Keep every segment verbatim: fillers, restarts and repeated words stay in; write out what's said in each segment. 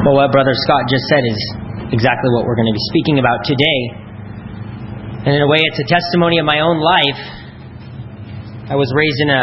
Well, what Brother Scott just said is exactly what we're going to be speaking about today. And in a way, it's a testimony of my own life. I was raised in a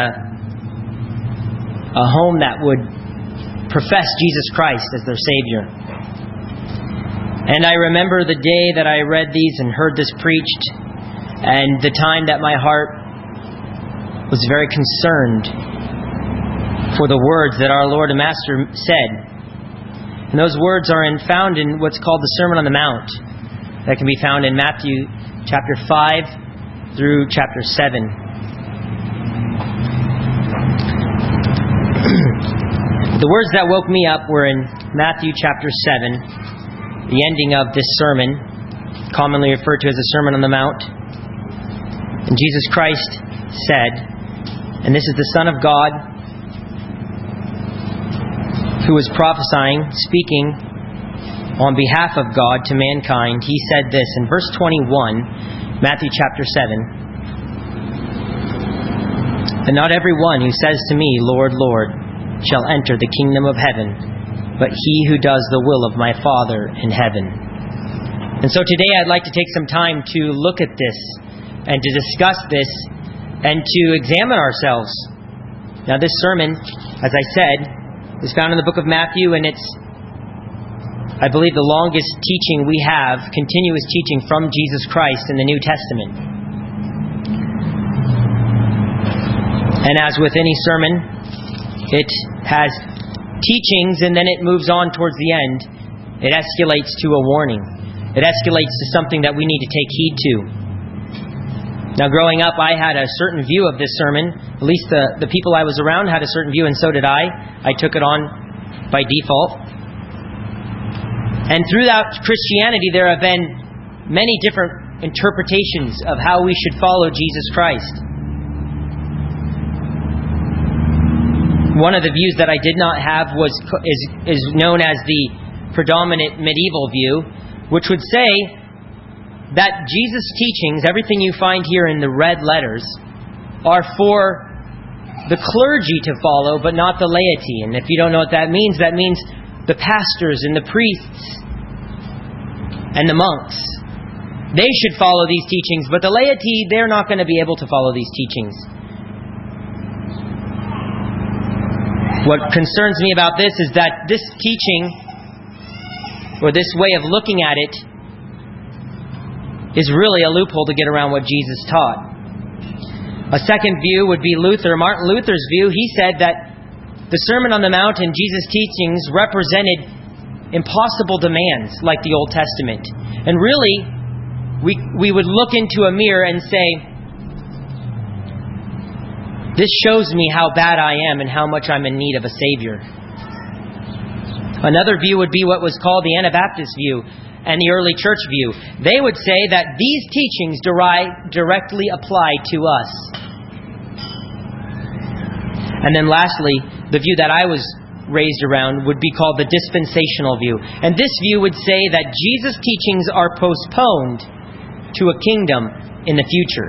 a home that would profess Jesus Christ as their Savior. And I remember the day that I read these and heard this preached, and the time that my heart was very concerned for the words that our Lord and Master said. And those words are in, found in what's called the Sermon on the Mount. That can be found in Matthew chapter five through chapter seven. The words that woke me up were in Matthew chapter seven, the ending of this sermon, commonly referred to as the Sermon on the Mount. And Jesus Christ said, and this is the Son of God who was prophesying, speaking on behalf of God to mankind. He said this in verse twenty-one, Matthew chapter seven. And not every one who says to me, Lord, Lord, shall enter the kingdom of heaven, but he who does the will of my Father in heaven. And so today I'd like to take some time to look at this and to discuss this and to examine ourselves. Now this sermon, as I said, is found in the book of Matthew, and it's, I believe, the longest teaching we have, continuous teaching from Jesus Christ in the New Testament. And as with any sermon, it has teachings and then it moves on towards the end. It escalates to a warning. It escalates to something that we need to take heed to. Now, growing up, I had a certain view of this sermon. At least the, the people I was around had a certain view, and so did I. I took it on by default. And throughout Christianity, there have been many different interpretations of how we should follow Jesus Christ. One of the views that I did not have was is, is known as the predominant medieval view, which would say that Jesus' teachings, everything you find here in the red letters, are for the clergy to follow, but not the laity. And if you don't know what that means, that means the pastors and the priests and the monks. They should follow these teachings, but the laity, they're not going to be able to follow these teachings. What concerns me about this is that this teaching, or this way of looking at it, is really a loophole to get around what Jesus taught. A second view would be Luther. Martin Luther's view, he said that the Sermon on the Mount and Jesus' teachings represented impossible demands like the Old Testament. And really, we we would look into a mirror and say, this shows me how bad I am and how much I'm in need of a Savior. Another view would be what was called the Anabaptist view and the early church view. They would say that these teachings derive, directly apply to us. And then lastly, the view that I was raised around would be called the dispensational view. And this view would say that Jesus' teachings are postponed to a kingdom in the future.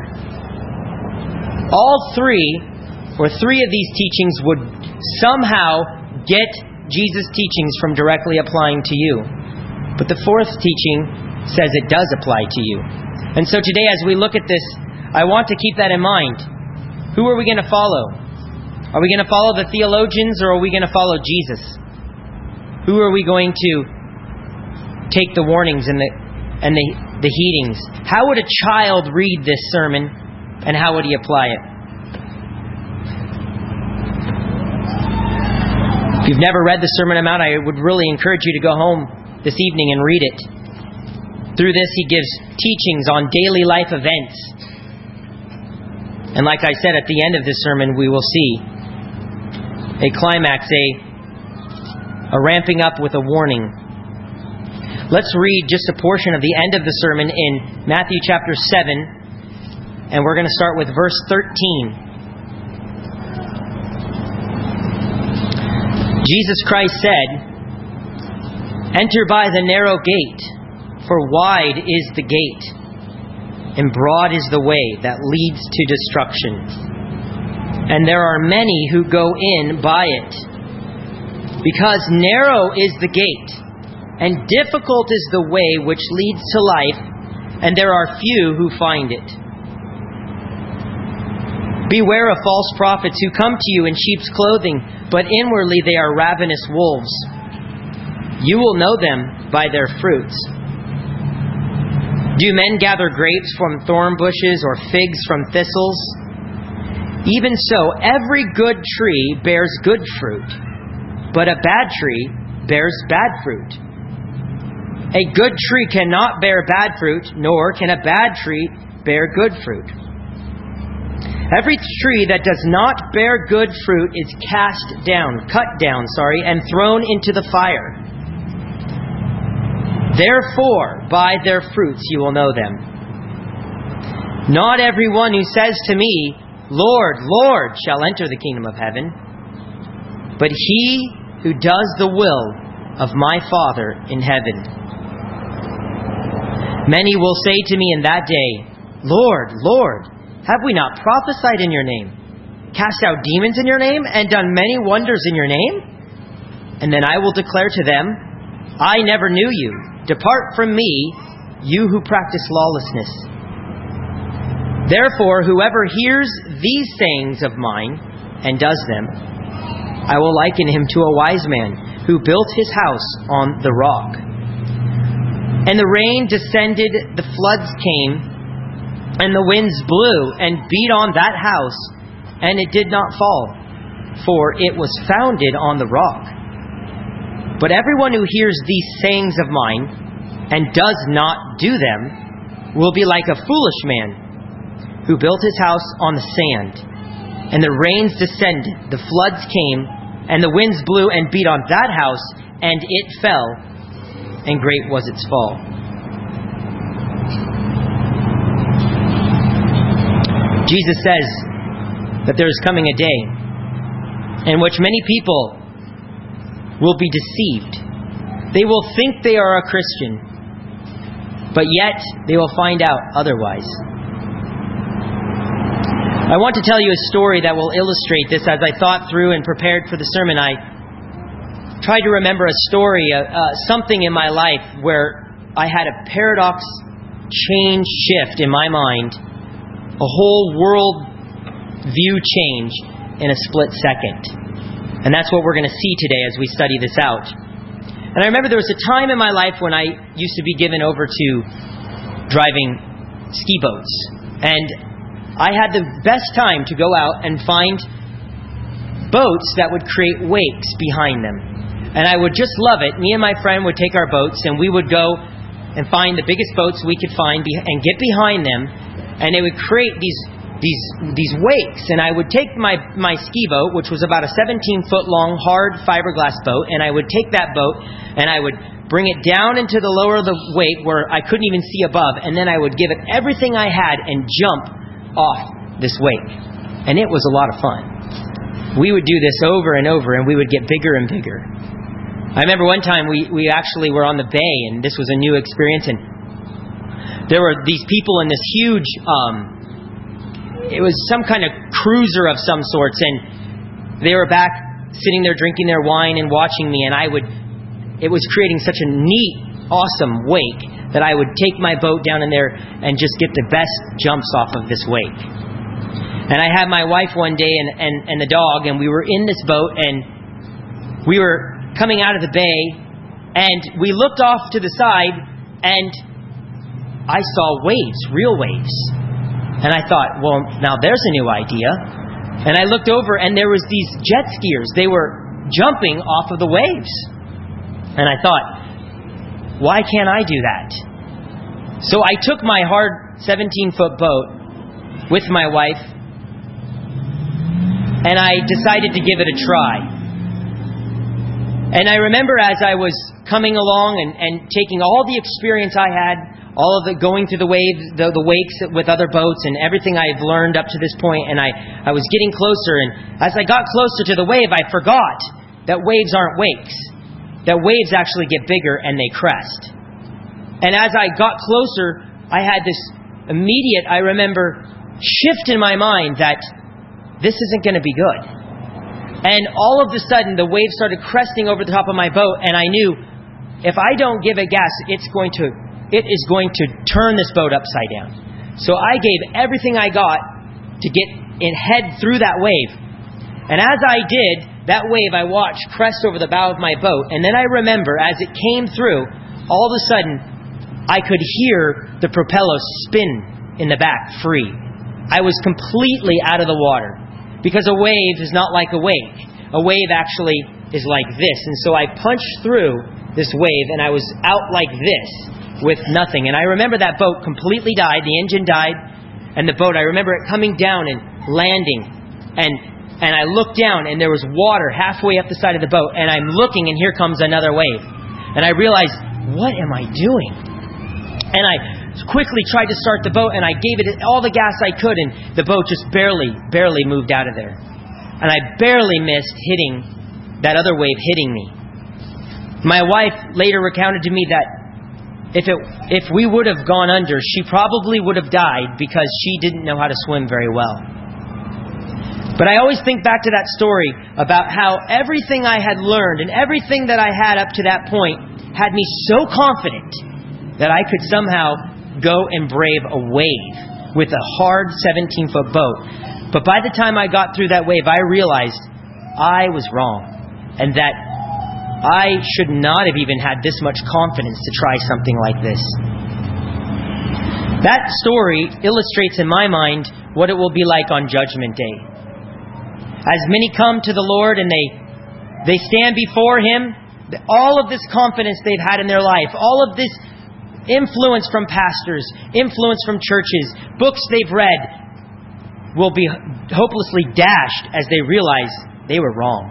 All three, or three of these teachings would somehow get Jesus' teachings from directly applying to you. But the fourth teaching says it does apply to you. And so today, as we look at this, I want to keep that in mind. Who are we going to follow? Are we going to follow the theologians, or are we going to follow Jesus? Who are we going to take the warnings and the and the, the heedings? How would a child read this sermon, and how would he apply it? If you've never read the Sermon on the Mount, I would really encourage you to go home this evening and read it. Through this, he gives teachings on daily life events. And like I said, at the end of this sermon, we will see a climax, a, a ramping up with a warning. Let's read just a portion of the end of the sermon in Matthew chapter seven, and we're going to start with verse thirteen. Jesus Christ said, "Enter by the narrow gate, for wide is the gate, and broad is the way that leads to destruction. And there are many who go in by it. Because narrow is the gate, and difficult is the way which leads to life, and there are few who find it. Beware of false prophets who come to you in sheep's clothing, but inwardly they are ravenous wolves. You will know them by their fruits. Do men gather grapes from thorn bushes or figs from thistles? Even so, every good tree bears good fruit, but a bad tree bears bad fruit. A good tree cannot bear bad fruit, nor can a bad tree bear good fruit. Every tree that does not bear good fruit is cast down, cut down, sorry, and thrown into the fire. Therefore, by their fruits you will know them. Not everyone who says to me, Lord, Lord, shall enter the kingdom of heaven, but he who does the will of my Father in heaven. Many will say to me in that day, Lord, Lord, have we not prophesied in your name, cast out demons in your name, and done many wonders in your name? And then I will declare to them, I never knew you. Depart from me, you who practice lawlessness. Therefore, whoever hears these sayings of mine and does them, I will liken him to a wise man who built his house on the rock. And the rain descended, the floods came, and the winds blew and beat on that house, and it did not fall, for it was founded on the rock. But everyone who hears these sayings of mine and does not do them will be like a foolish man who built his house on the sand. And the rains descended, the floods came, and the winds blew and beat on that house, and it fell, and great was its fall. Jesus says that there is coming a day in which many people will be deceived. They will think they are a Christian, but yet they will find out otherwise. I want to tell you a story that will illustrate this. As I thought through and prepared for the sermon, I tried to remember a story, uh, uh, something in my life where I had a paradox change shift in my mind, a whole world view change in a split second. And that's what we're going to see today as we study this out. And I remember there was a time in my life when I used to be given over to driving ski boats. And I had the best time to go out and find boats that would create wakes behind them. And I would just love it. Me and my friend would take our boats and we would go and find the biggest boats we could find and get behind them. And they would create these these these wakes. And I would take my, my ski boat, which was about a seventeen-foot long, hard fiberglass boat, and I would take that boat and I would bring it down into the lower of the wake where I couldn't even see above. And then I would give it everything I had and jump off this wake. And it was a lot of fun. We would do this over and over, and we would get bigger and bigger. I remember one time we, we actually were on the bay, and this was a new experience, and there were these people in this huge, um, it was some kind of cruiser of some sorts, and they were back sitting there drinking their wine and watching me, and I would, it was creating such a neat, awesome wake that I would take my boat down in there and just get the best jumps off of this wake. And I had my wife one day and, and, and the dog, and we were in this boat, and we were coming out of the bay, and we looked off to the side, and I saw waves, real waves. And I thought, well, now there's a new idea. And I looked over, and there was these jet skiers. They were jumping off of the waves. And I thought, why can't I do that? So I took my hard seventeen-foot boat with my wife, and I decided to give it a try. And I remember as I was coming along and, and taking all the experience I had, all of the going through the waves, the, the wakes with other boats and everything I've learned up to this point, and I, I was getting closer, and as I got closer to the wave, I forgot that waves aren't wakes. That waves actually get bigger and they crest. And as I got closer, I had this immediate, I remember, shift in my mind that this isn't going to be good. And all of a sudden, the waves started cresting over the top of my boat, and I knew if I don't give it gas, it's going to, it is going to turn this boat upside down. So I gave everything I got to get and head through that wave. And as I did, that wave I watched crest over the bow of my boat. And then I remember, as it came through, all of a sudden, I could hear the propeller spin in the back free. I was completely out of the water. Because a wave is not like a wake. A wave actually is like this. And so I punched through this wave and I was out like this with nothing. And I remember that boat completely died. The engine died. And the boat, I remember it coming down and landing. And and I looked down and there was water halfway up the side of the boat. And I'm looking and here comes another wave. And I realized, what am I doing? And I quickly tried to start the boat and I gave it all the gas I could. And the boat just barely, barely moved out of there. And I barely missed hitting that other wave hitting me. My wife later recounted to me that if it if we would have gone under, she probably would have died because she didn't know how to swim very well. But I always think back to that story about how everything I had learned and everything that I had up to that point had me so confident that I could somehow go and brave a wave with a hard seventeen-foot boat. But by the time I got through that wave, I realized I was wrong and that I should not have even had this much confidence to try something like this. That story illustrates in my mind what it will be like on Judgment Day. As many come to the Lord and they they stand before Him, all of this confidence they've had in their life, all of this influence from pastors, influence from churches, books they've read, will be hopelessly dashed as they realize they were wrong.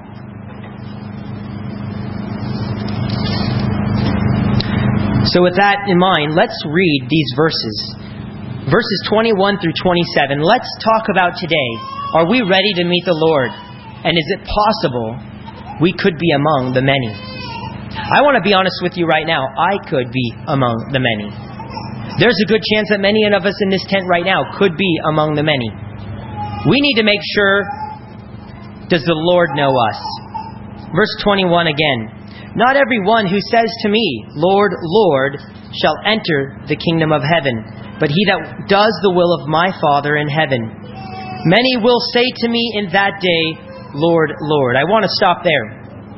So with that in mind, let's read these verses. Verses twenty-one through twenty-seven. Let's talk about today. Are we ready to meet the Lord? And is it possible we could be among the many? I want to be honest with you right now. I could be among the many. There's a good chance that many of us in this tent right now could be among the many. We need to make sure, does the Lord know us? Verse twenty-one again. Not everyone who says to me, Lord, Lord, shall enter the kingdom of heaven, but he that does the will of my Father in heaven. Many will say to me in that day, Lord, Lord. I want to stop there.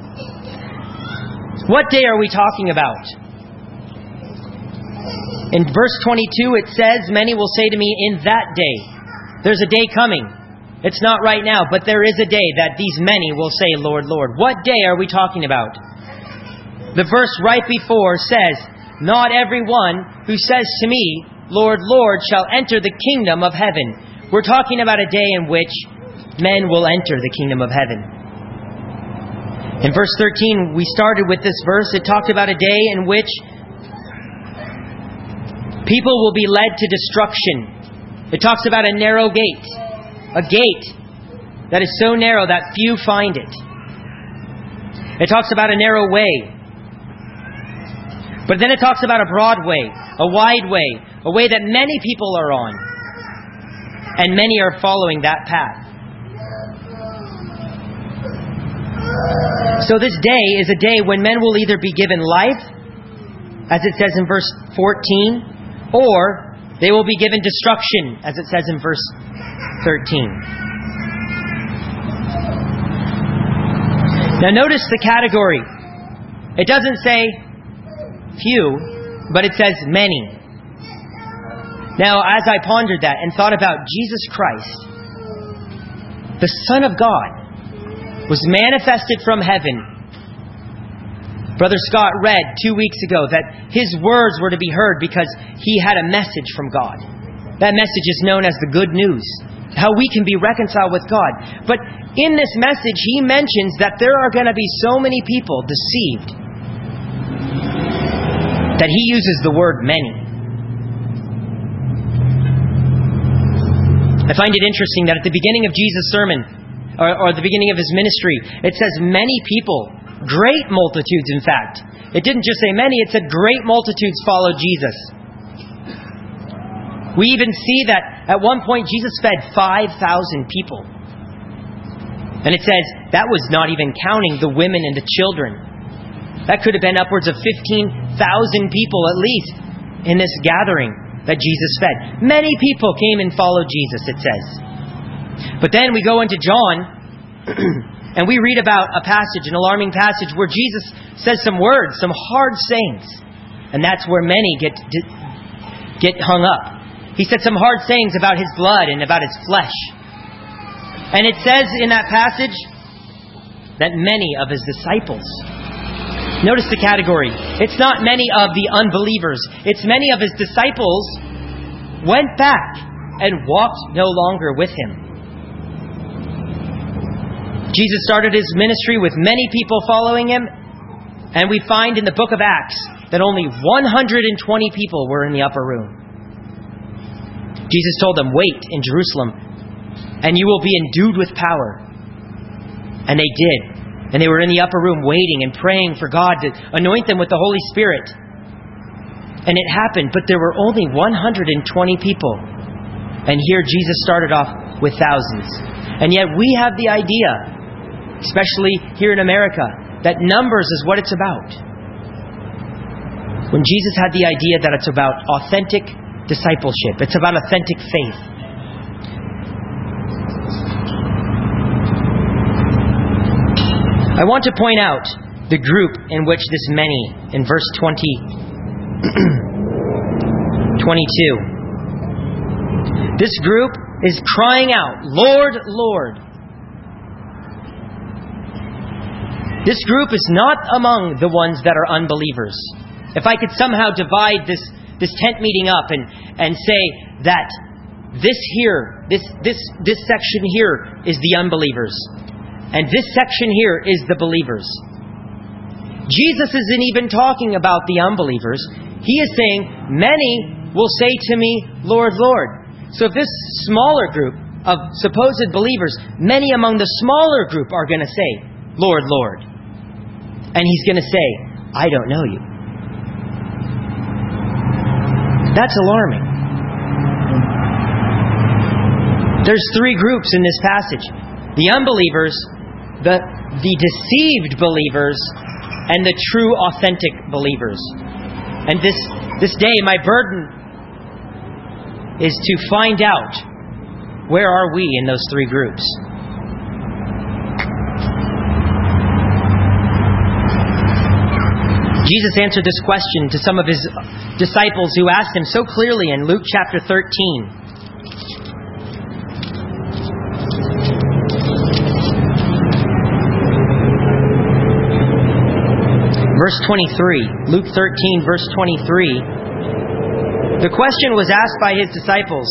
What day are we talking about? In verse twenty-two it says, many will say to me in that day. There's a day coming. It's not right now, but there is a day that these many will say, Lord, Lord. What day are we talking about? The verse right before says, not everyone who says to me, Lord, Lord, shall enter the kingdom of heaven. We're talking about a day in which men will enter the kingdom of heaven. In verse thirteen, we started with this verse. It talked about a day in which people will be led to destruction. It talks about a narrow gate. A gate that is so narrow that few find it. It talks about a narrow way. But then it talks about a broad way, a wide way, a way that many people are on. And many are following that path. So this day is a day when men will either be given life, as it says in verse fourteen, or they will be given destruction, as it says in verse thirteen. Now notice the category. It doesn't say few, but it says many. Now, as I pondered that and thought about Jesus Christ, the Son of God, was manifested from heaven. Brother Scott read two weeks ago that his words were to be heard because he had a message from God. That message is known as the good news, how we can be reconciled with God. But in this message, he mentions that there are going to be so many people deceived that he uses the word many. I find it interesting that at the beginning of Jesus' sermon, or, or the beginning of his ministry, it says many people, great multitudes in fact. It didn't just say many, it said great multitudes followed Jesus. We even see that at one point Jesus fed five thousand people. And it says that was not even counting the women and the children. That could have been upwards of fifteen thousand people at least in this gathering that Jesus fed. Many people came and followed Jesus, it says. But then we go into John and we read about a passage, an alarming passage, where Jesus says some words, some hard sayings. And that's where many get get hung up. He said some hard sayings about his blood and about his flesh. And it says in that passage that many of his disciples, notice the category, it's not many of the unbelievers, it's many of his disciples went back and walked no longer with him. Jesus started his ministry with many people following him, and we find in the book of Acts that only one hundred twenty people were in the upper room. Jesus told them, wait in Jerusalem, and you will be endued with power. And they did. And they were in the upper room waiting and praying for God to anoint them with the Holy Spirit. And it happened, but there were only one hundred twenty people. And here Jesus started off with thousands. And yet we have the idea, especially here in America, that numbers is what it's about. When Jesus had the idea that it's about authentic discipleship. It's about authentic faith. I want to point out the group in which this many, in verse twenty, twenty-two. This group is crying out, Lord, Lord. This group is not among the ones that are unbelievers. If I could somehow divide this this tent meeting up and, and say that this here, this, this, this section here is the unbelievers. And this section here is the believers. Jesus isn't even talking about the unbelievers. He is saying, many will say to me, Lord, Lord. So if this smaller group of supposed believers, many among the smaller group are going to say, Lord, Lord. And he's going to say, I don't know you. That's alarming. There's three groups in this passage. The unbelievers, the, the deceived believers, and the true, authentic believers. And this, this day, my burden is to find out, where are we in those three groups? Jesus answered this question to some of his disciples who asked him so clearly in Luke chapter thirteen. Verse twenty-three. Luke thirteen, verse twenty-three. The question was asked by his disciples,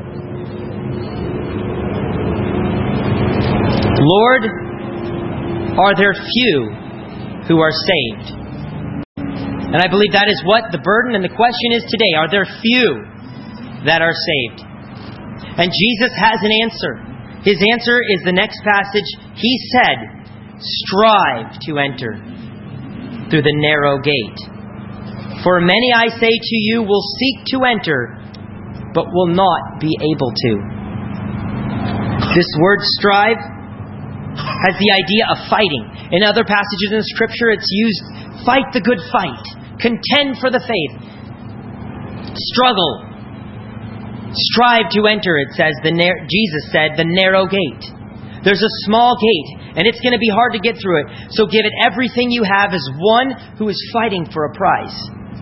Lord, are there few who are saved? And I believe that is what the burden and the question is today. Are there few that are saved? And Jesus has an answer. His answer is the next passage. He said, strive to enter through the narrow gate. For many, I say to you, will seek to enter, but will not be able to. This word strive has the idea of fighting. In other passages in Scripture, it's used, fight the good fight. Contend for the faith. Struggle. Strive to enter, it says, the nar- Jesus said, the narrow gate. There's a small gate, and it's going to be hard to get through it. So give it everything you have as one who is fighting for a prize.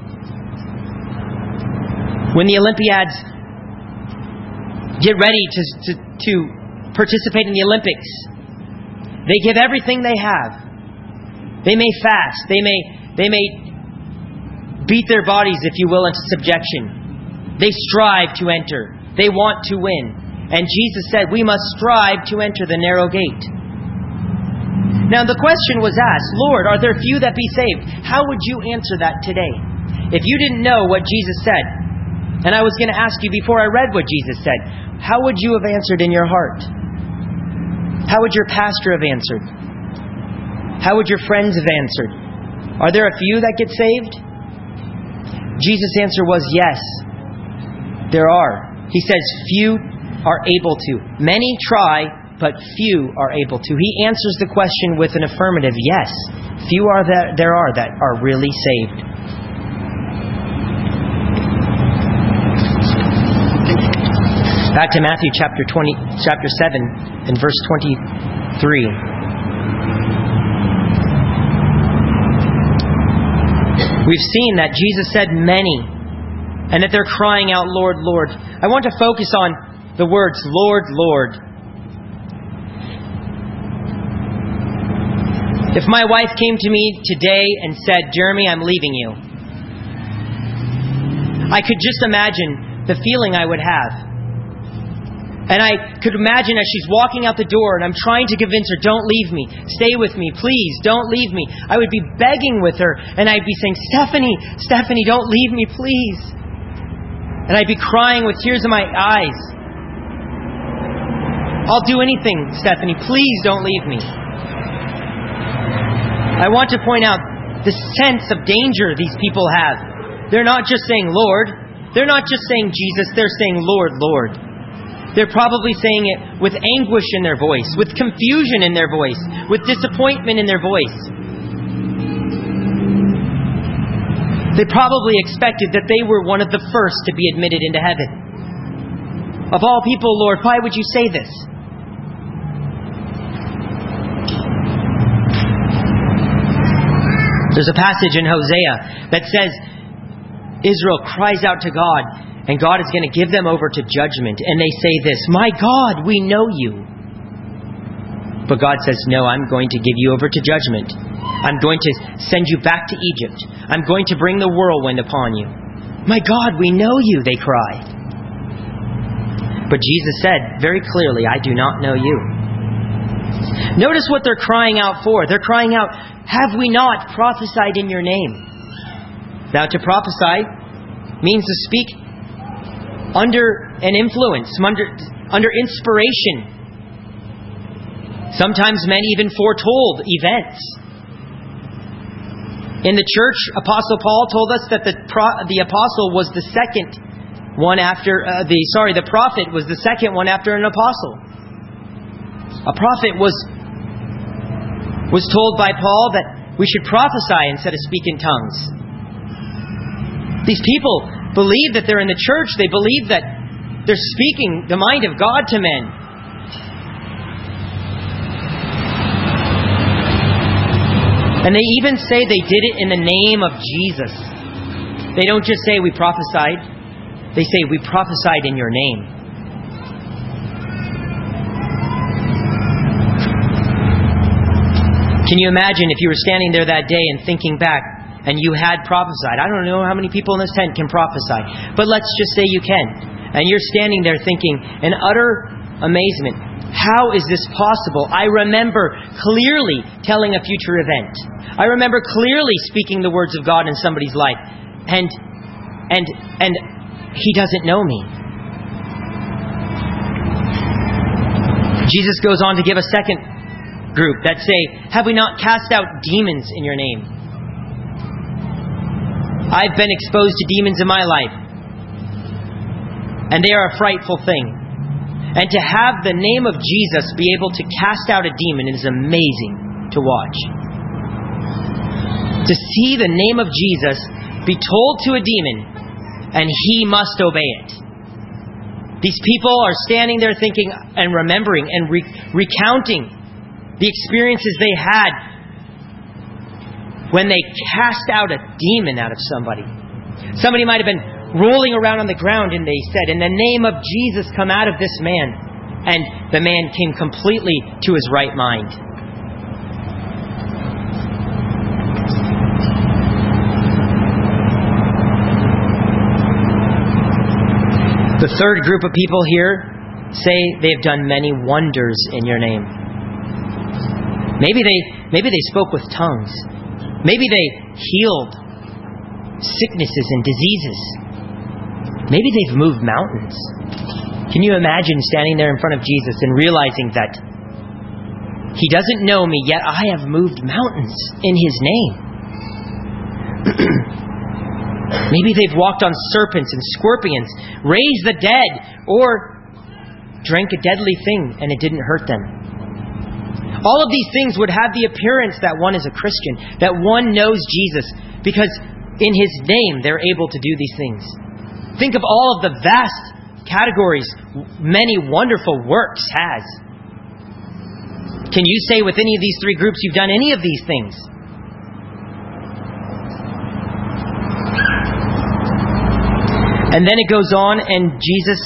When the Olympiads get ready to, to, to participate in the Olympics, they give everything they have. They may fast. They may, they may beat their bodies, if you will, into subjection. They strive to enter. They want to win. And Jesus said, we must strive to enter the narrow gate. Now the question was asked, Lord, are there few that be saved? How would you answer that today? If you didn't know what Jesus said, and I was going to ask you before I read what Jesus said, how would you have answered in your heart? How would your pastor have answered? How would your friends have answered? Are there a few that get saved? Jesus' answer was yes, there are. He says few are able to. Many try, but few are able to. He answers the question with an affirmative yes. few are that there are that are really saved. Back to Matthew chapter twenty, chapter seven, and verse twenty-three. We've seen that Jesus said many, and that they're crying out, Lord, Lord. I want to focus on the words, Lord, Lord. If my wife came to me today and said, Jeremy, I'm leaving you, I could just imagine the feeling I would have. And I could imagine as she's walking out the door and I'm trying to convince her, don't leave me. Stay with me. Please, don't leave me. I would be begging with her and I'd be saying, Stephanie, Stephanie, don't leave me, please. And I'd be crying with tears in my eyes. I'll do anything, Stephanie. Please don't leave me. I want to point out the sense of danger these people have. They're not just saying, Lord. They're not just saying Jesus. They're saying, Lord, Lord. They're probably saying it with anguish in their voice, with confusion in their voice, with disappointment in their voice. They probably expected that they were one of the first to be admitted into heaven. Of all people, Lord, why would you say this? There's a passage in Hosea that says Israel cries out to God, and God is going to give them over to judgment. And they say this, my God, we know you. But God says, no, I'm going to give you over to judgment. I'm going to send you back to Egypt. I'm going to bring the whirlwind upon you. My God, we know you, they cry. But Jesus said very clearly, I do not know you. Notice what they're crying out for. They're crying out, have we not prophesied in your name? Now, to prophesy means to speak under an influence, under, under inspiration. Sometimes men even foretold events. In the church, Apostle Paul told us that the pro- the apostle was the second one after uh, the sorry, the prophet was the second one after an apostle. A prophet was was told by Paul that we should prophesy instead of speak in tongues. These people believe that they're in the church. They believe that they're speaking the mind of God to men. And they even say they did it in the name of Jesus. They don't just say we prophesied. They say we prophesied in your name. Can you imagine if you were standing there that day and thinking back, and you had prophesied? I don't know how many people in this tent can prophesy, but let's just say you can. And you're standing there thinking in utter amazement, how is this possible? I remember clearly telling a future event. I remember clearly speaking the words of God in somebody's life. And, and, and he doesn't know me. Jesus goes on to give a second group that say, have we not cast out demons in your name? I've been exposed to demons in my life, and they are a frightful thing. And to have the name of Jesus be able to cast out a demon is amazing to watch. To see the name of Jesus be told to a demon, and he must obey it. These people are standing there thinking and remembering and re- recounting the experiences they had when they cast out a demon out of somebody. Somebody might have been rolling around on the ground and they said, in the name of Jesus, come out of this man. And the man came completely to his right mind. The third group of people here say they have done many wonders in your name. Maybe they, maybe they spoke with tongues. Maybe they healed sicknesses and diseases. Maybe they've moved mountains. Can you imagine standing there in front of Jesus and realizing that he doesn't know me, yet I have moved mountains in his name? Maybe they've walked on serpents and scorpions, raised the dead, or drank a deadly thing and it didn't hurt them. All of these things would have the appearance that one is a Christian, that one knows Jesus, because in His name they're able to do these things. Think of all of the vast categories many wonderful works has. Can you say with any of these three groups you've done any of these things? And then it goes on, and Jesus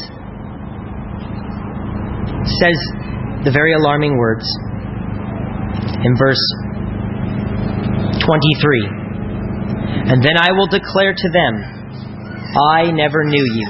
says the very alarming words in verse twenty-three. And then I will declare to them, I never knew you.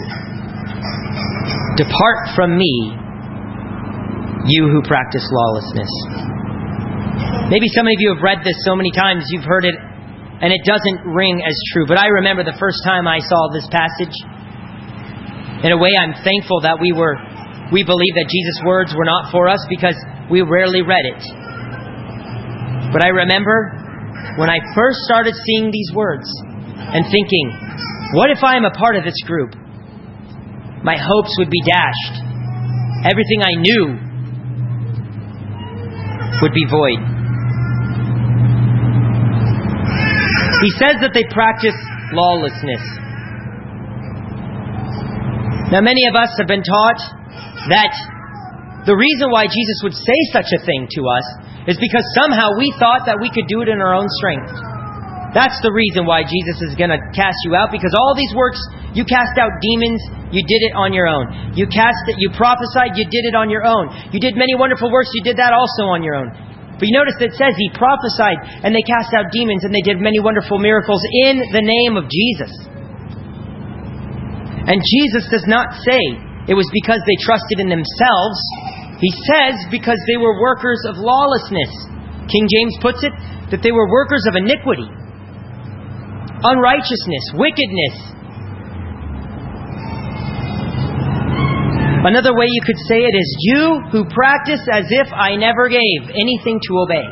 Depart from me, you who practice lawlessness. Maybe some of you have read this so many times, you've heard it, and it doesn't ring as true. But I remember the first time I saw this passage. In a way, I'm thankful that we were, we believe that Jesus' words were not for us, because we rarely read it. But I remember when I first started seeing these words and thinking, what if I am a part of this group? My hopes would be dashed. Everything I knew would be void. He says that they practice lawlessness. Now, many of us have been taught that the reason why Jesus would say such a thing to us is because somehow we thought that we could do it in our own strength. That's the reason why Jesus is going to cast you out, because all these works, you cast out demons, you did it on your own. You cast it, you prophesied, you did it on your own. You did many wonderful works, you did that also on your own. But you notice it says He prophesied and they cast out demons and they did many wonderful miracles in the name of Jesus. And Jesus does not say it was because they trusted in themselves. He says because they were workers of lawlessness. King James puts it that they were workers of iniquity, unrighteousness, wickedness. Another way you could say it is, you who practice as if I never gave anything to obey.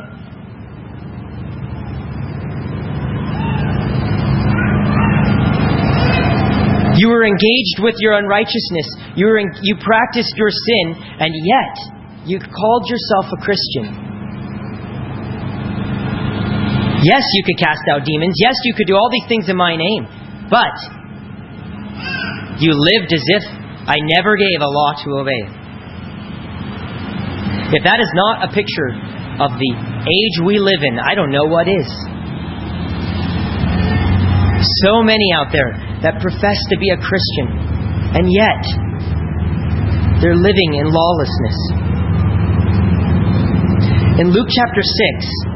You were engaged with your unrighteousness. You were in, you practiced your sin, and yet you called yourself a Christian. Yes, you could cast out demons. Yes, you could do all these things in my name. But you lived as if I never gave a law to obey. If that is not a picture of the age we live in, I don't know what is. So many out there that profess to be a Christian, and yet they're living in lawlessness. In Luke chapter six,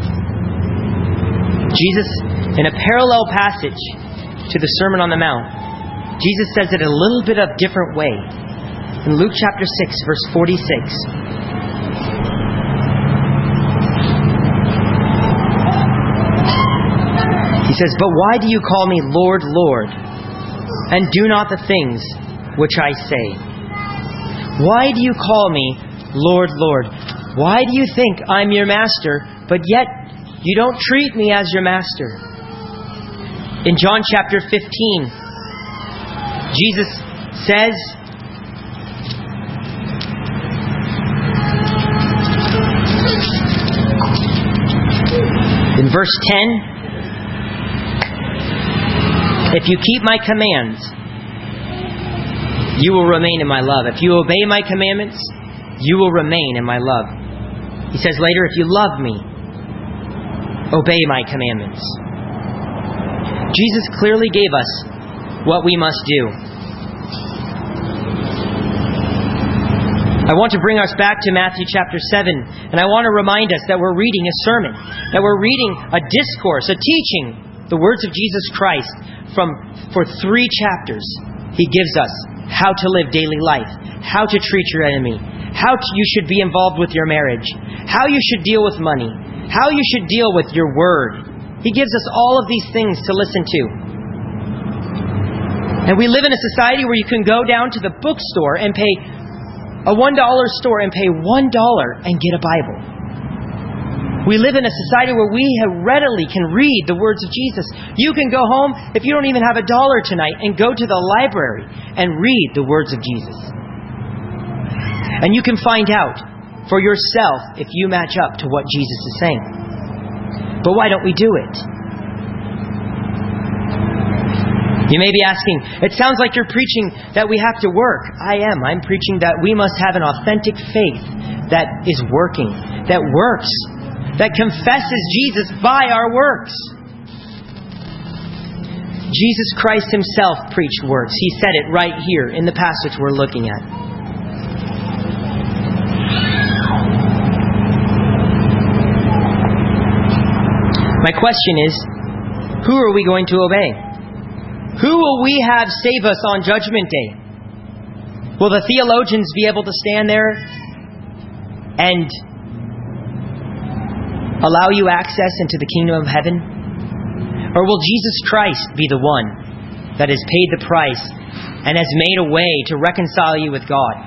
Jesus, in a parallel passage to the Sermon on the Mount, Jesus says it a little bit of a different way. In Luke chapter six, verse forty-six. He says, "But why do you call me Lord, Lord, and do not the things which I say? Why do you call me Lord, Lord? Why do you think I'm your master, but yet you don't treat me as your master?" In John chapter fifteen, Jesus says, in verse ten, "If you keep my commands, you will remain in my love. If you obey my commandments, you will remain in my love." He says later, "If you love me, obey my commandments." Jesus clearly gave us what we must do. I want to bring us back to Matthew chapter seven, and I want to remind us that we're reading a sermon, that we're reading a discourse, a teaching, the words of Jesus Christ from for three chapters. He gives us how to live daily life, how to treat your enemy, how to, you should be involved with your marriage, how you should deal with money, how you should deal with your word. He gives us all of these things to listen to. And we live in a society where you can go down to the bookstore and pay a one dollar store and pay one dollar and get a Bible. We live in a society where we readily can read the words of Jesus. You can go home, if you don't even have a dollar tonight, and go to the library and read the words of Jesus. And you can find out for yourself if you match up to what Jesus is saying. But why don't we do it? You may be asking, it sounds like you're preaching that we have to work. I am. I'm preaching that we must have an authentic faith that is working, that works, that confesses Jesus by our works. Jesus Christ himself preached works. He said it right here in the passage we're looking at. My question is, who are we going to obey? Who will we have save us on Judgment Day? Will the theologians be able to stand there and allow you access into the kingdom of heaven? Or will Jesus Christ be the one that has paid the price and has made a way to reconcile you with God?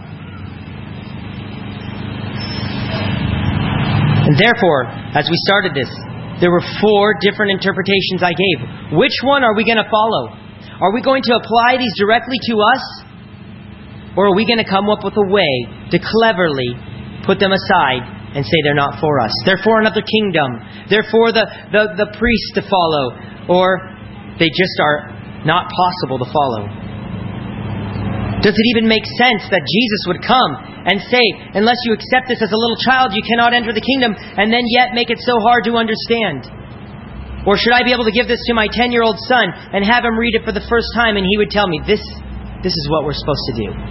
And therefore, as we started this, there were four different interpretations I gave. Which one are we going to follow? Are we going to apply these directly to us? Or are we going to come up with a way to cleverly put them aside and say they're not for us? They're for another kingdom. They're for the, the, the priest to follow. Or they just are not possible to follow. Does it even make sense that Jesus would come and say, unless you accept this as a little child, you cannot enter the kingdom, and then yet make it so hard to understand? Or should I be able to give this to my ten-year-old son and have him read it for the first time and he would tell me, this, this is what we're supposed to do?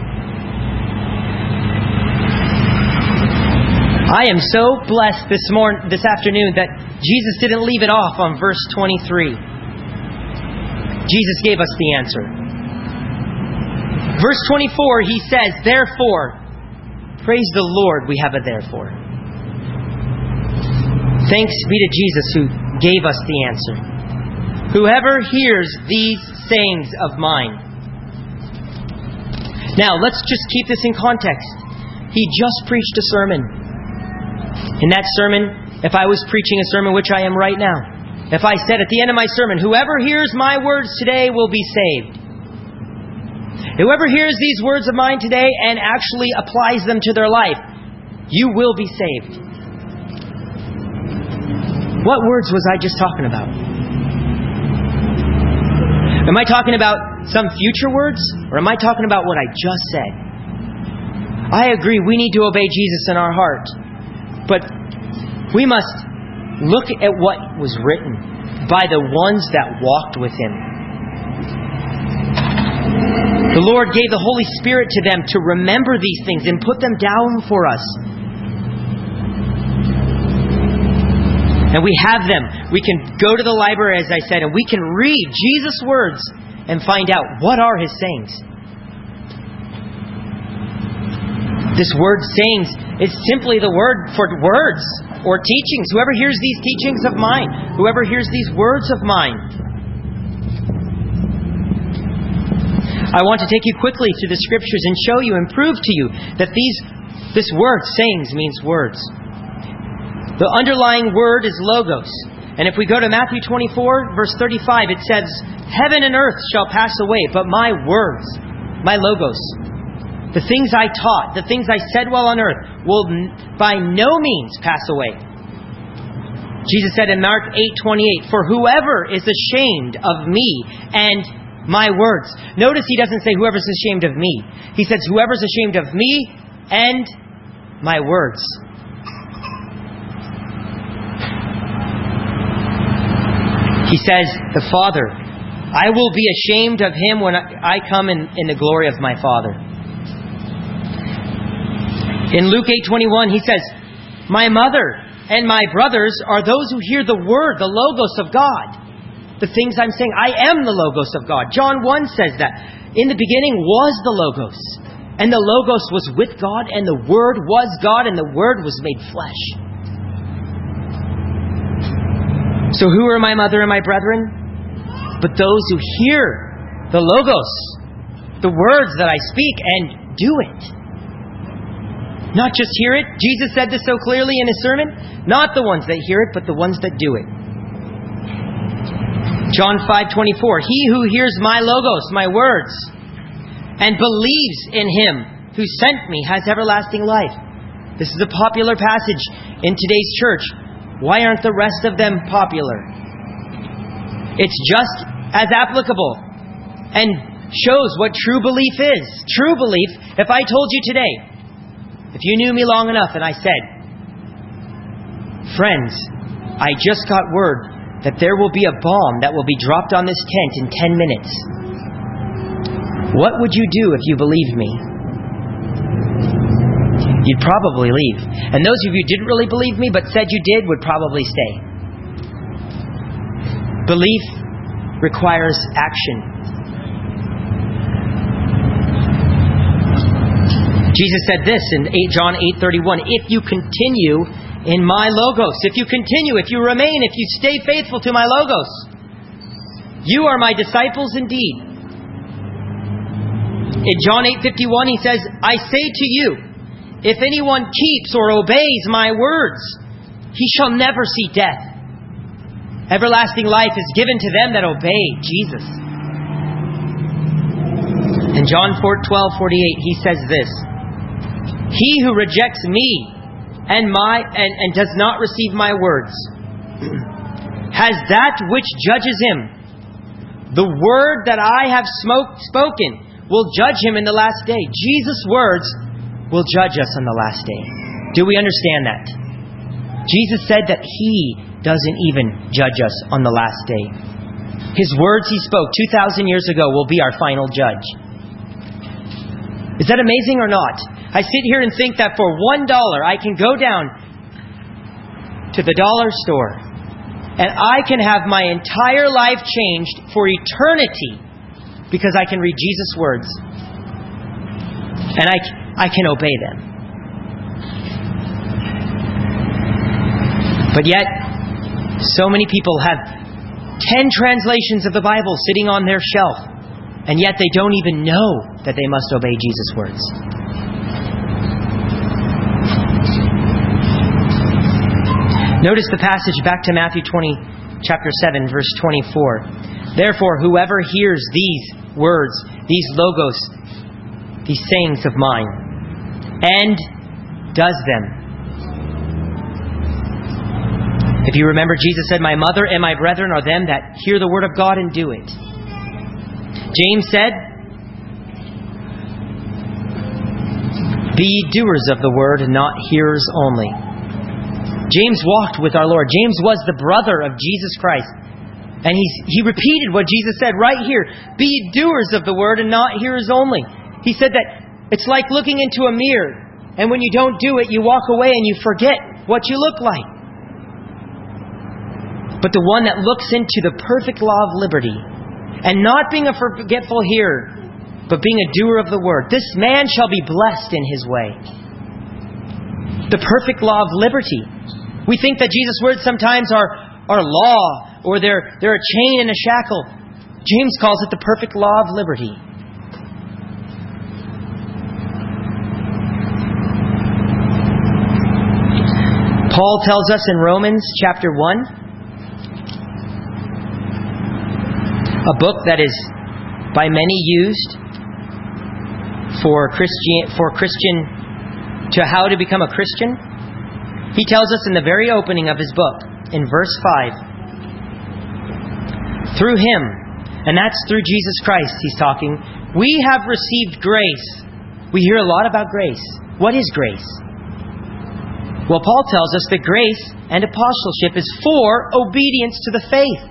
I am so blessed this morning, this afternoon, that Jesus didn't leave it off on verse twenty-three. Jesus gave us the answer. Verse twenty-four, he says, therefore, praise the Lord, we have a therefore. Thanks be to Jesus who gave us the answer. Whoever hears these sayings of mine. Now, let's just keep this in context. He just preached a sermon. In that sermon, if I was preaching a sermon, which I am right now, if I said at the end of my sermon, whoever hears my words today will be saved. Whoever hears these words of mine today and actually applies them to their life, you will be saved. What words was I just talking about? Am I talking about some future words? Or am I talking about what I just said? I agree, we need to obey Jesus in our heart. But we must look at what was written by the ones that walked with Him. The Lord gave the Holy Spirit to them to remember these things and put them down for us. And we have them. We can go to the library, as I said, and we can read Jesus' words and find out what are His sayings. This word sayings is simply the word for words or teachings. Whoever hears these teachings of mine, whoever hears these words of mine. I want to take you quickly through the Scriptures and show you and prove to you that these this word, sayings, means words. The underlying word is logos. And if we go to Matthew twenty-four, verse thirty-five, it says, heaven and earth shall pass away, but my words, my logos, the things I taught, the things I said while on earth, will by no means pass away. Jesus said in Mark eight twenty-eight, for whoever is ashamed of me and my words. Notice He doesn't say whoever's ashamed of me. He says whoever's ashamed of me and my words. He says, the Father, I will be ashamed of Him when I come in, in the glory of my Father. In Luke eight twenty-one, He says, my mother and my brothers are those who hear the word, the logos of God. The things I'm saying, I am the logos of God. John one says that. In the beginning was the logos. And the logos was with God, and the word was God, and the word was made flesh. So who are my mother and my brethren? But those who hear the logos, the words that I speak, and do it. Not just hear it. Jesus said this so clearly in His sermon. Not the ones that hear it, but the ones that do it. John five twenty-four. He who hears my logos, my words, and believes in Him who sent me has everlasting life. This is a popular passage in today's church. Why aren't the rest of them popular? It's just as applicable and shows what true belief is. True belief, if I told you today, if you knew me long enough and I said, friends, I just got word that there will be a bomb that will be dropped on this tent in ten minutes. What would you do if you believed me? You'd probably leave. And those of you who didn't really believe me but said you did would probably stay. Belief requires action. Jesus said this in John eight thirty-one, if you continue in my logos, if you continue, if you remain, if you stay faithful to my logos, you are my disciples indeed. In John eight fifty-one, he says, I say to you, if anyone keeps or obeys my words, he shall never see death. Everlasting life is given to them that obey Jesus. In John twelve forty-eight, he says this, he who rejects me and my and, and does not receive my words has that which judges him. The word that I have smoke, spoken will judge him in the last day. Jesus' words will judge us on the last day. Do we understand that? Jesus said that He doesn't even judge us on the last day. His words He spoke two thousand years ago will be our final judge. Is that amazing or not? I sit here and think that for one dollar I can go down to the dollar store and I can have my entire life changed for eternity because I can read Jesus' words and I, I can obey them. But yet, so many people have ten translations of the Bible sitting on their shelf, and yet they don't even know that they must obey Jesus' words. Notice the passage back to Matthew twenty, chapter seven, verse twenty-four. Therefore, whoever hears these words, these logos, these sayings of mine, and does them. If you remember, Jesus said, my mother and my brethren are them that hear the word of God and do it. James said, be ye doers of the word and not hearers only. James walked with our Lord. James was the brother of Jesus Christ. And he, he repeated what Jesus said right here. Be ye doers of the word and not hearers only. He said that it's like looking into a mirror. And when you don't do it, you walk away and you forget what you look like. But the one that looks into the perfect law of liberty, and not being a forgetful hearer, but being a doer of the word, this man shall be blessed in his way. The perfect law of liberty. We think that Jesus' words sometimes are, are law, or they're, they're a chain and a shackle. James calls it the perfect law of liberty. Paul tells us in Romans chapter one, a book that is by many used for Christian, for Christian, to how to become a Christian. He tells us in the very opening of his book, in verse five, through Him, and that's through Jesus Christ he's talking, we have received grace. We hear a lot about grace. What is grace? Well, Paul tells us that grace and apostleship is for obedience to the faith.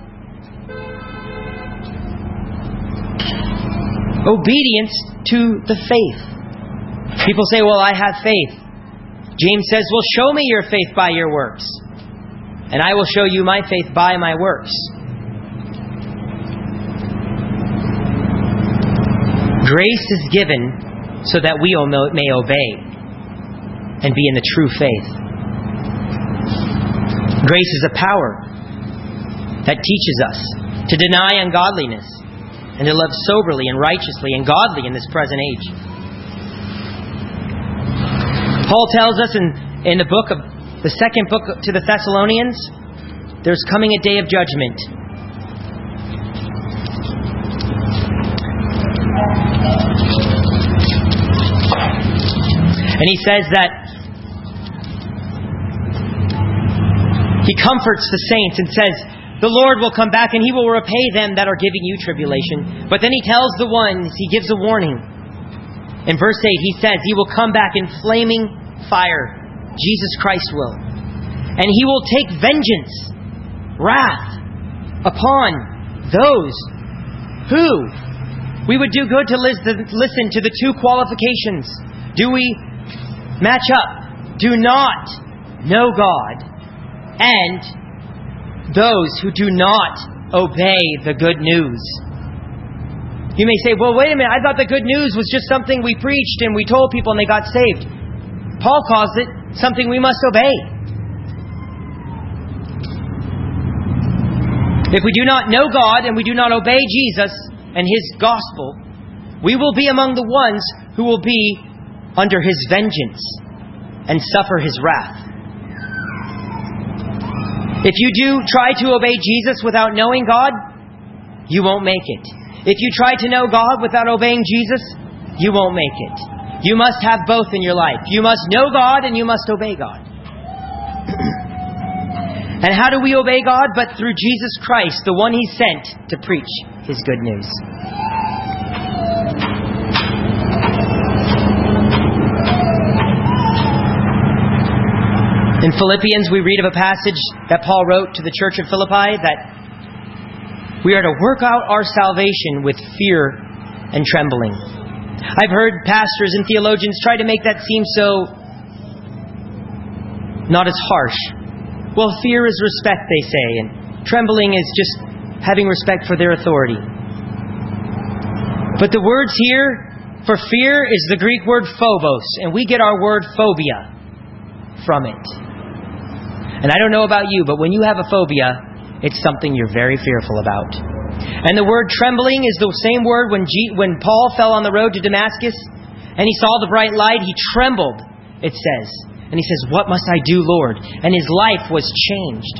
Obedience to the faith. People say, well, I have faith. James says, well, show me your faith by your works, and I will show you my faith by my works. Grace is given so that we may obey and be in the true faith. Grace is a power that teaches us to deny ungodliness and to live soberly and righteously and godly in this present age. Paul tells us in, in the book of the second book to the Thessalonians, there's coming a day of judgment. And he says that He comforts the saints and says, the Lord will come back and He will repay them that are giving you tribulation. But then He tells the ones, He gives a warning. In verse eight, He says, He will come back in flaming fire. Jesus Christ will. And He will take vengeance, wrath, upon those who we would do good to listen to the two qualifications. Do we match up? Do not know God, and those who do not obey the good news. You may say, well, wait a minute, I thought the good news was just something we preached and we told people and they got saved. Paul calls it something we must obey. If we do not know God and we do not obey Jesus and His gospel, we will be among the ones who will be under His vengeance and suffer His wrath. If you do try to obey Jesus without knowing God, you won't make it. If you try to know God without obeying Jesus, you won't make it. You must have both in your life. You must know God and you must obey God. And how do we obey God? But through Jesus Christ, the one He sent to preach His good news. In Philippians, we read of a passage that Paul wrote to the church of Philippi that we are to work out our salvation with fear and trembling. I've heard pastors and theologians try to make that seem so not as harsh. Well, fear is respect, they say, and trembling is just having respect for their authority. But the words here for fear is the Greek word phobos, and we get our word phobia from it. And I don't know about you, but when you have a phobia, it's something you're very fearful about. And the word trembling is the same word when G- when Paul fell on the road to Damascus and he saw the bright light, he trembled, it says. And he says, what must I do, Lord? And his life was changed.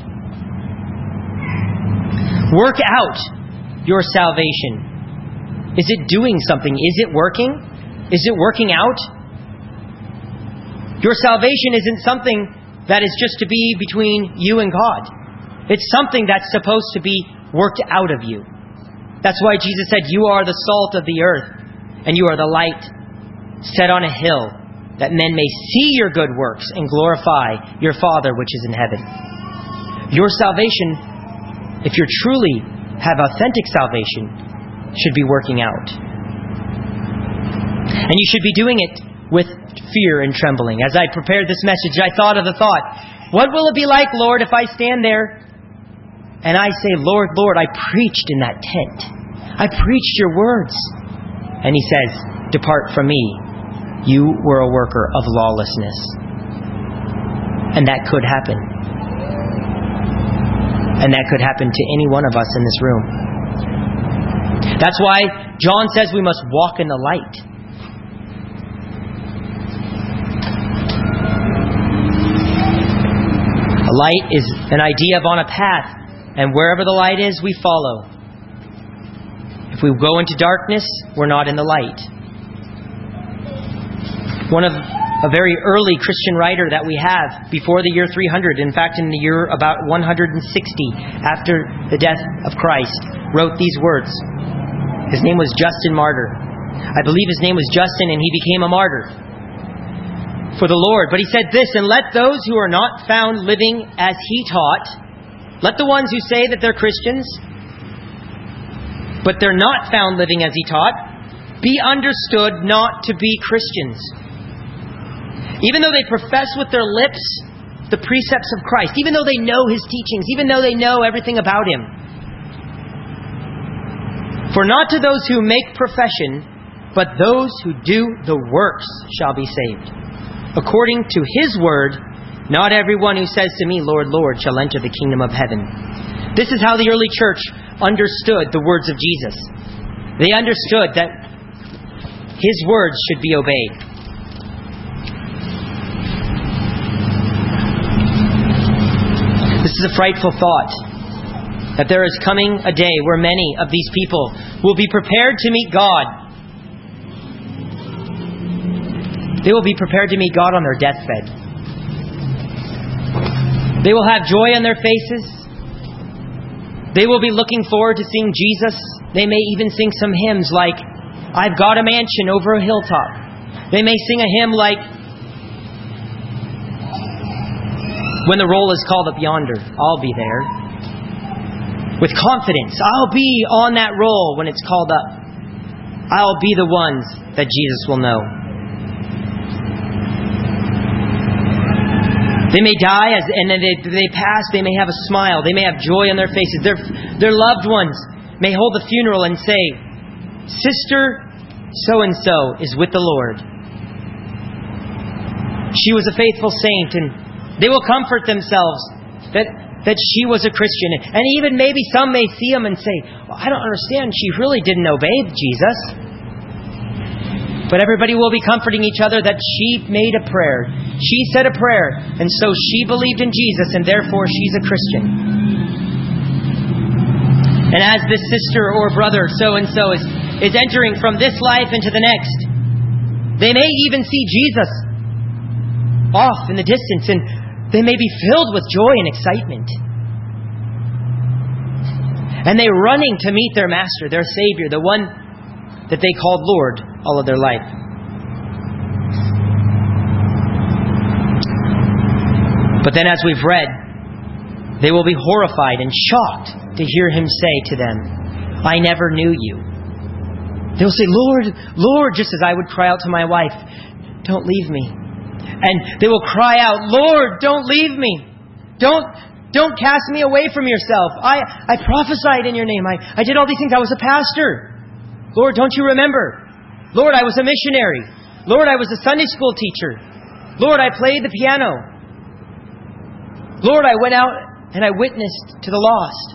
Work out your salvation. Is it doing something? Is it working? Is it working out? Your salvation isn't something that is just to be between you and God. It's something that's supposed to be worked out of you. That's why Jesus said, you are the salt of the earth, and you are the light set on a hill, that men may see your good works and glorify your Father which is in heaven. Your salvation, if you truly have authentic salvation, should be working out. And you should be doing it with fear and trembling. As I prepared this message, I thought of the thought, what will it be like, Lord, if I stand there and I say, Lord, Lord, I preached in that tent. I preached your words. And He says, depart from me. You were a worker of lawlessness. And that could happen. And that could happen to any one of us in this room. That's why John says we must walk in the light. A light is an idea of on a path. And wherever the light is, we follow. If we go into darkness, we're not in the light. One of a very early Christian writer that we have before the year three hundred, in fact in the year about one hundred sixty after the death of Christ, wrote these words. His name was Justin Martyr. I believe his name was Justin, and he became a martyr for the Lord. But he said this, and let those who are not found living as he taught, let the ones who say that they're Christians, but they're not found living as He taught, be understood not to be Christians. Even though they profess with their lips the precepts of Christ, even though they know His teachings, even though they know everything about Him. For not to those who make profession, but those who do the works shall be saved. According to His word, not everyone who says to me, Lord, Lord, shall enter the kingdom of heaven. This is how the early church understood the words of Jesus. They understood that His words should be obeyed. This is a frightful thought, that there is coming a day where many of these people will be prepared to meet God. They will be prepared to meet God on their deathbed. They will have joy on their faces. They will be looking forward to seeing Jesus. They may even sing some hymns like, I've got a mansion over a hilltop. They may sing a hymn like, when the roll is called up yonder, I'll be there. With confidence, I'll be on that roll when it's called up. I'll be the ones that Jesus will know. They may die, as, and then they, they pass. They may have a smile. They may have joy on their faces. Their, their loved ones may hold the funeral and say, Sister so-and-so is with the Lord. She was a faithful saint, and they will comfort themselves that, that she was a Christian. And even maybe some may see them and say, well, I don't understand. She really didn't obey Jesus. But everybody will be comforting each other that she made a prayer. She said a prayer, and so she believed in Jesus, and therefore she's a Christian. And as this sister or brother so-and-so is, is entering from this life into the next, they may even see Jesus off in the distance, and they may be filled with joy and excitement. And they're running to meet their Master, their Savior, the one that they called Lord all of their life. But then, as we've read, they will be horrified and shocked to hear Him say to them, I never knew you. They will say, Lord, Lord, just as I would cry out to my wife, don't leave me. And they will cry out, Lord, don't leave me. Don't don't cast me away from yourself. I, I prophesied in your name. I, I did all these things. I was a pastor. Lord, don't you remember? Lord, I was a missionary. Lord, I was a Sunday school teacher. Lord, I played the piano. Lord, I went out and I witnessed to the lost.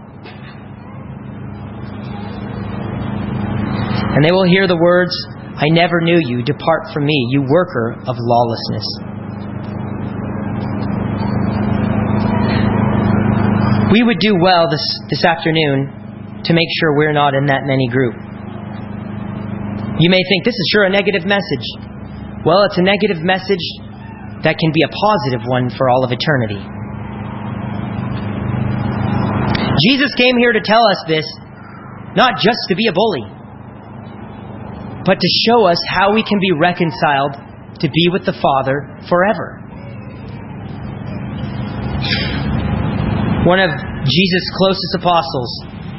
And they will hear the words, I never knew you. Depart from me, you worker of lawlessness. We would do well this, this afternoon to make sure we're not in that many group. You may think, this is sure a negative message. Well, it's a negative message that can be a positive one for all of eternity. Jesus came here to tell us this, not just to be a bully, but to show us how we can be reconciled to be with the Father forever. One of Jesus' closest apostles,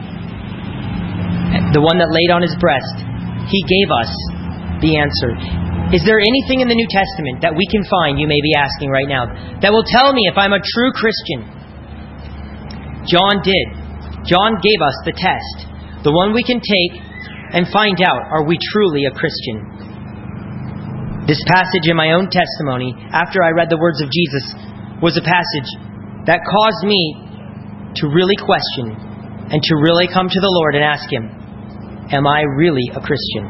the one that laid on His breast, he gave us the answer. Is there anything in the New Testament that we can find, you may be asking right now, that will tell me if I'm a true Christian? John did. John gave us the test, the one we can take and find out, are we truly a Christian? This passage in my own testimony, after I read the words of Jesus, was a passage that caused me to really question and to really come to the Lord and ask Him, am I really a Christian?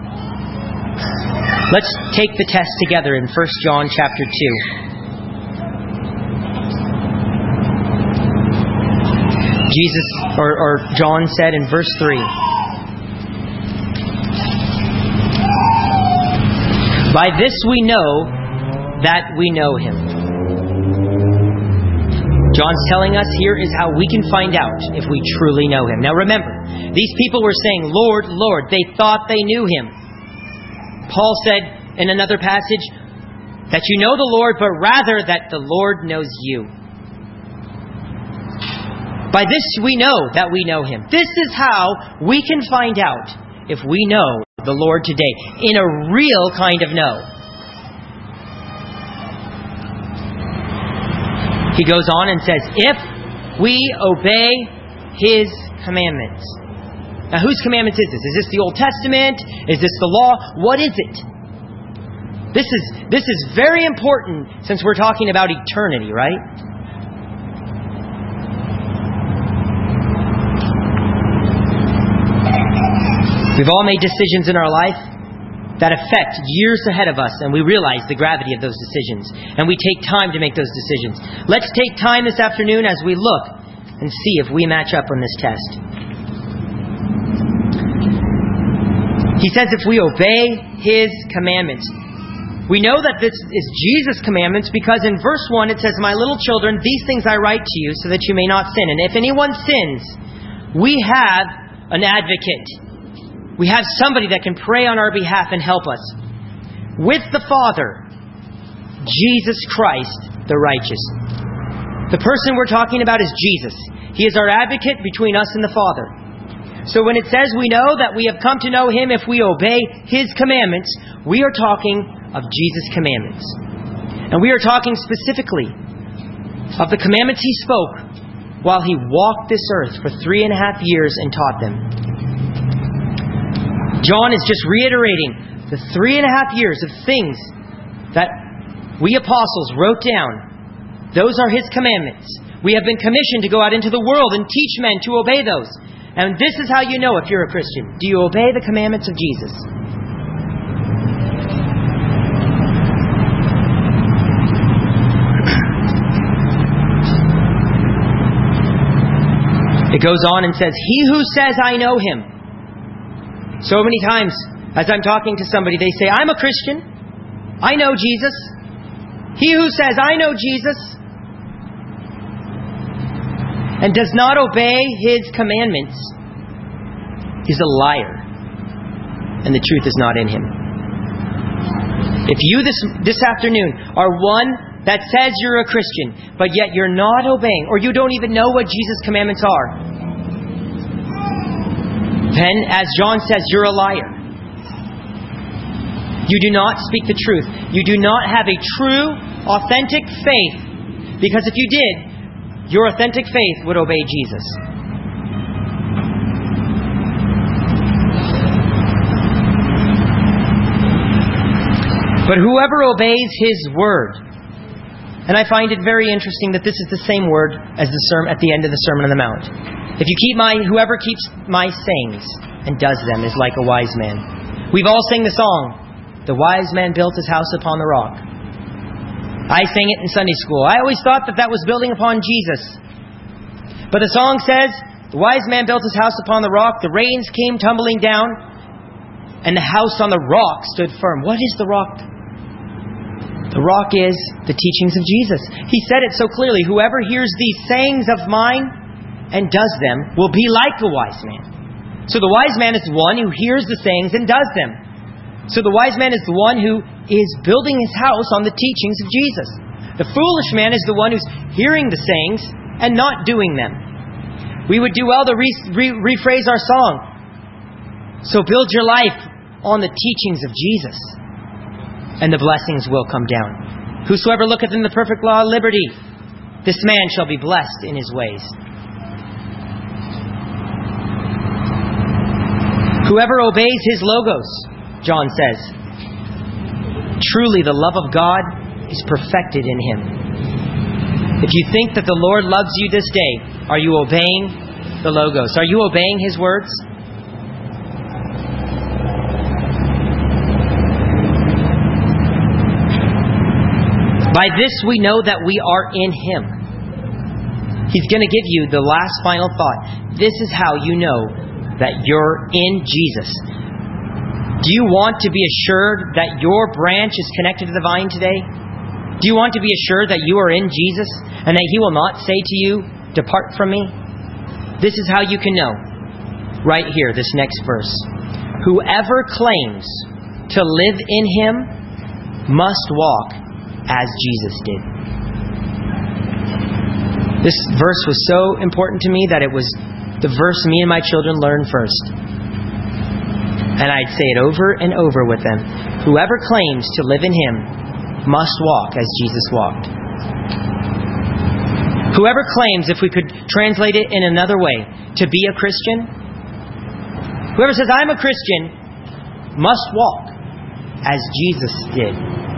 Let's take the test together in First John chapter two. Jesus, or, or John said in verse three, by this we know that we know Him. John's telling us here is how we can find out if we truly know Him. Now remember, these people were saying, Lord, Lord. They thought they knew Him. Paul said in another passage that you know the Lord, but rather that the Lord knows you. By this we know that we know Him. This is how we can find out if we know the Lord today, in a real kind of know. He goes on and says, if we obey His commandments. Now, whose commandments is this? Is this the Old Testament? Is this the law? What is it? This is, this is very important since we're talking about eternity, right? We've all made decisions in our life that affect years ahead of us, and we realize the gravity of those decisions. And we take time to make those decisions. Let's take time this afternoon as we look and see if we match up on this test. He says if we obey His commandments. We know that this is Jesus' commandments because in verse one it says, "My little children, these things I write to you so that you may not sin. And if anyone sins, we have an advocate." We have somebody that can pray on our behalf and help us. With the Father, Jesus Christ, the righteous. The person we're talking about is Jesus. He is our advocate between us and the Father. So when it says we know that we have come to know Him if we obey His commandments, we are talking of Jesus' commandments. And we are talking specifically of the commandments He spoke while He walked this earth for three and a half years and taught them. John is just reiterating the three and a half years of things that we apostles wrote down. Those are His commandments. We have been commissioned to go out into the world and teach men to obey those. And this is how you know if you're a Christian. Do you obey the commandments of Jesus? It goes on and says, "He who says, I know Him." So many times, as I'm talking to somebody, they say, "I'm a Christian. I know Jesus." He who says, "I know Jesus," and does not obey His commandments is a liar, and the truth is not in him. If you this this afternoon are one that says you're a Christian, but yet you're not obeying, or you don't even know what Jesus' commandments are, then, as John says, you're a liar. You do not speak the truth. You do not have a true, authentic faith, because if you did, your authentic faith would obey Jesus. But whoever obeys His word, and I find it very interesting that this is the same word as the sermon at the end of the Sermon on the Mount. If you keep my, whoever keeps my sayings and does them is like a wise man. We've all sang the song, "The wise man built his house upon the rock." I sang it in Sunday school. I always thought that that was building upon Jesus. But the song says, "The wise man built his house upon the rock. The rains came tumbling down, and the house on the rock stood firm." What is the rock? The rock is the teachings of Jesus. He said it so clearly. "Whoever hears these sayings of mine and does them will be like a wise man." So the wise man is the one who hears the sayings and does them. So the wise man is the one who is building his house on the teachings of Jesus. The foolish man is the one who's hearing the sayings and not doing them. We would do well to re- re- rephrase our song. So build your life on the teachings of Jesus, and the blessings will come down. "Whosoever looketh in the perfect law of liberty, this man shall be blessed in his ways." Whoever obeys His logos, John says, truly the love of God is perfected in him. If you think that the Lord loves you this day, are you obeying the logos? Are you obeying His words? By this we know that we are in Him. He's going to give you the last final thought. This is how you know that you're in Jesus. Do you want to be assured that your branch is connected to the vine today? Do you want to be assured that you are in Jesus and that He will not say to you, "Depart from me"? This is how you can know. Right here, this next verse. Whoever claims to live in Him must walk as Jesus did. This verse was so important to me that it was the verse me and my children learned first. And I'd say it over and over with them. Whoever claims to live in Him must walk as Jesus walked. Whoever claims, if we could translate it in another way, to be a Christian, whoever says, "I'm a Christian," must walk as Jesus did.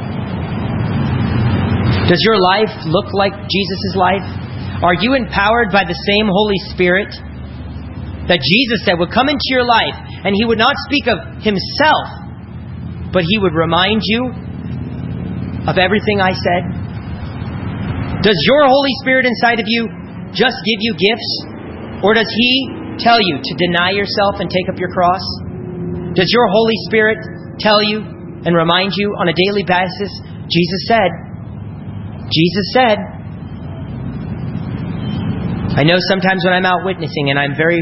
Does your life look like Jesus' life? Are you empowered by the same Holy Spirit that Jesus said would come into your life, and He would not speak of Himself, but He would remind you of everything I said? Does your Holy Spirit inside of you just give you gifts? Or does He tell you to deny yourself and take up your cross? Does your Holy Spirit tell you and remind you on a daily basis, Jesus said, Jesus said, I know sometimes when I'm out witnessing and I'm very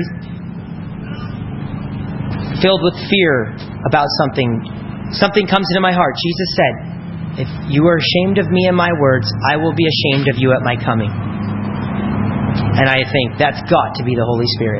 filled with fear about something, something comes into my heart. Jesus said, if you are ashamed of me and my words, I will be ashamed of you at my coming. And I think that's got to be the Holy Spirit.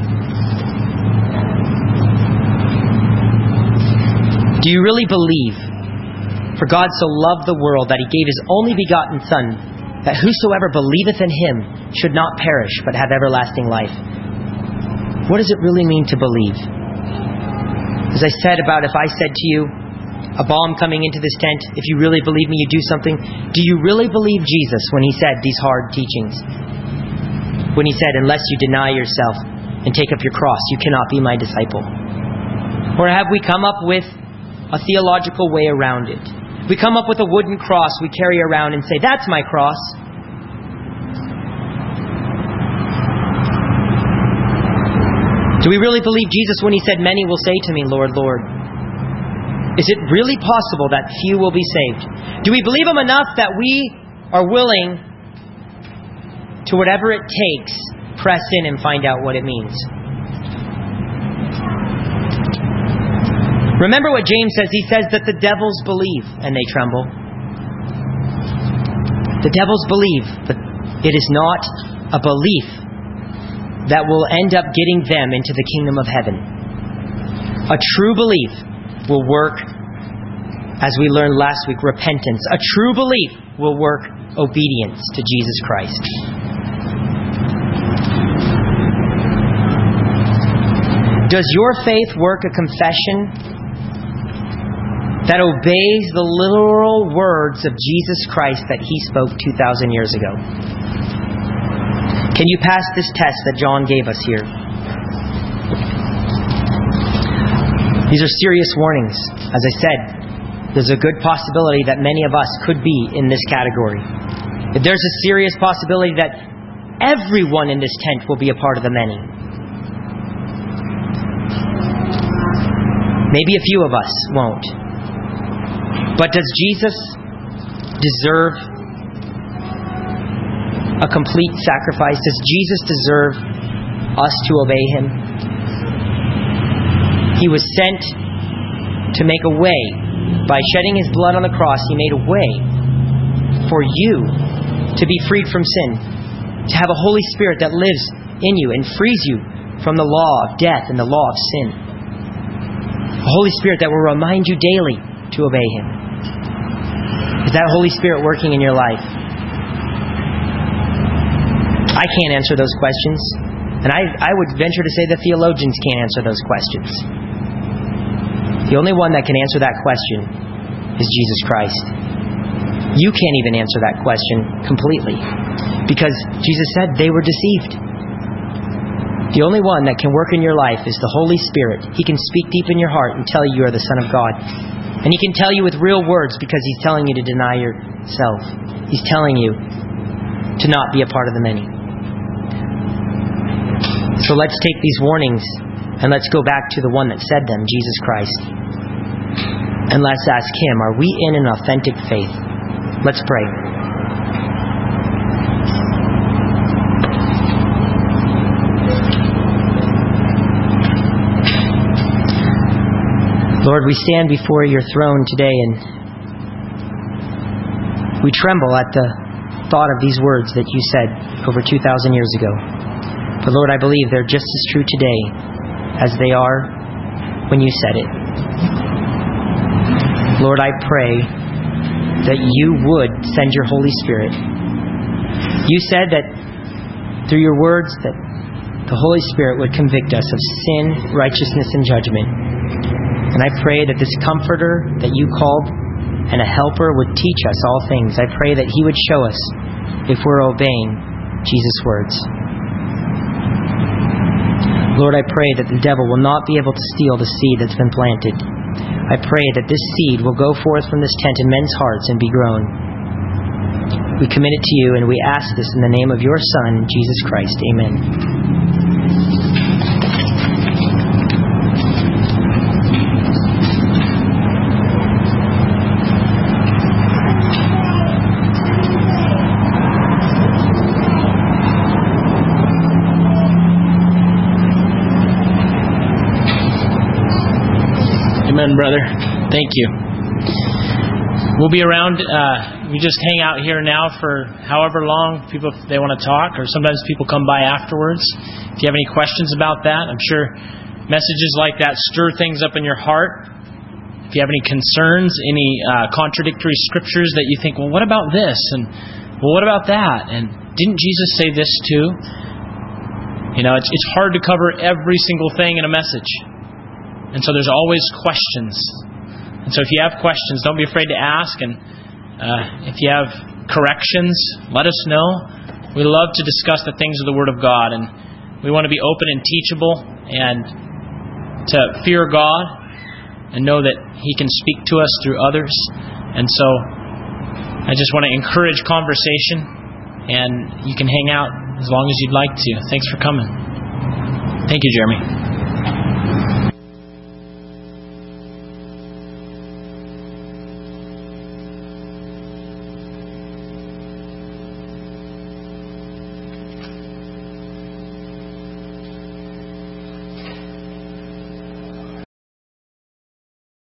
Do you really believe, for God so loved the world that He gave His only begotten Son, that whosoever believeth in Him should not perish but have everlasting life? What does it really mean to believe? As I said about if I said to you, a bomb coming into this tent, if you really believe me, you do something. Do you really believe Jesus when He said these hard teachings? When He said, unless you deny yourself and take up your cross, you cannot be my disciple? Or have we come up with a theological way around it? We come up with a wooden cross we carry around and say, that's my cross. Do we really believe Jesus when He said, many will say to me, Lord, Lord? Is it really possible that few will be saved? Do we believe Him enough that we are willing to, whatever it takes, press in and find out what it means? Remember what James says. He says that the devils believe and they tremble. The devils believe, but it is not a belief that will end up getting them into the kingdom of heaven. A true belief will work, as we learned last week, repentance. A true belief will work obedience to Jesus Christ. Does your faith work a confession that obeys the literal words of Jesus Christ that He spoke two thousand years ago? Can you pass this test that John gave us here? These are serious warnings. As I said, there's a good possibility that many of us could be in this category. There's a serious possibility that everyone in this tent will be a part of the many. Maybe a few of us won't. But does Jesus deserve a complete sacrifice? Does Jesus deserve us to obey Him? He was sent to make a way. By shedding His blood on the cross, He made a way for you to be freed from sin, to have a Holy Spirit that lives in you and frees you from the law of death and the law of sin. A Holy Spirit that will remind you daily to obey Him. Is that Holy Spirit working in your life? I can't answer those questions. And I, I would venture to say that theologians can't answer those questions. The only one that can answer that question is Jesus Christ. You can't even answer that question completely, because Jesus said they were deceived. The only one that can work in your life is the Holy Spirit. He can speak deep in your heart and tell you you are the Son of God. And He can tell you with real words, because He's telling you to deny yourself. He's telling you to not be a part of the many. So let's take these warnings and let's go back to the one that said them, Jesus Christ. And let's ask Him, are we in an authentic faith? Let's pray. Lord, we stand before Your throne today and we tremble at the thought of these words that You said over two thousand years ago. But Lord, I believe they're just as true today as they are when You said it. Lord, I pray that You would send Your Holy Spirit. You said that through Your words that the Holy Spirit would convict us of sin, righteousness, and judgment. And I pray that this Comforter that You called and a Helper would teach us all things. I pray that He would show us if we're obeying Jesus' words. Lord, I pray that the devil will not be able to steal the seed that's been planted. I pray that this seed will go forth from this tent in men's hearts and be grown. We commit it to You and we ask this in the name of Your Son, Jesus Christ. Amen. Amen, brother. Thank you. We'll be around. Uh, we just hang out here now for however long people, if they want to talk, or sometimes people come by afterwards. If you have any questions about that, I'm sure messages like that stir things up in your heart. If you have any concerns, any uh, contradictory scriptures that you think, well, what about this? And, well, what about that? And didn't Jesus say this too? You know, it's, it's hard to cover every single thing in a message. And so there's always questions. And so if you have questions, don't be afraid to ask. And uh, if you have corrections, let us know. We love to discuss the things of the Word of God. And we want to be open and teachable and to fear God and know that He can speak to us through others. And so I just want to encourage conversation, and you can hang out as long as you'd like to. Thanks for coming. Thank you, Jeremy.